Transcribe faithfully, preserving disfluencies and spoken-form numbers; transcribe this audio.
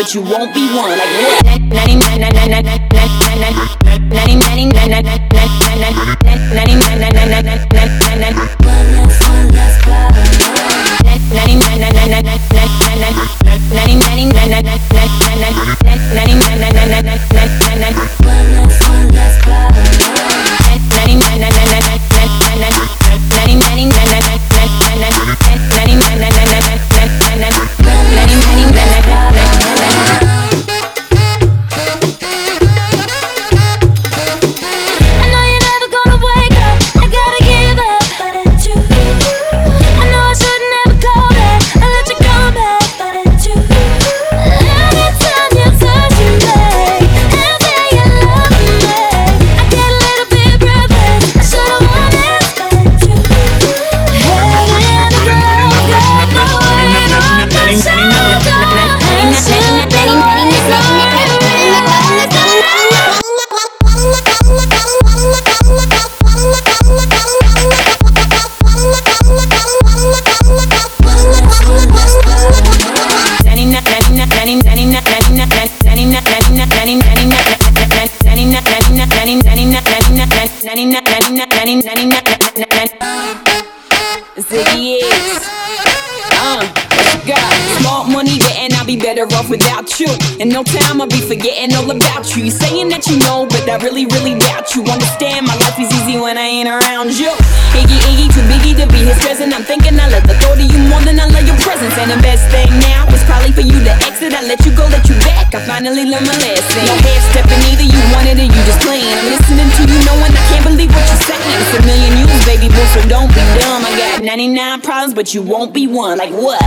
but you won't be one. Like what? Ziggy is, uh, got smart money getting, I'll be better off without you. In no time I'll be forgetting all about you. You saying that you know, but I really, really doubt you. Understand my life is easy when I ain't around you. Iggy, Iggy, too biggie to be his present. I'm thinking I love the thought of you more than I love your presence. And the best thing now is probably for you to exit. I let you go, let you back, I finally learned my lesson. No half stepping either, you wanted it, you just playing. I'm listening to you knowing I can't believe what you're saying. It's a million you, baby boo, so don't be dumb. I got ninety-nine problems, but you won't be one. Like what?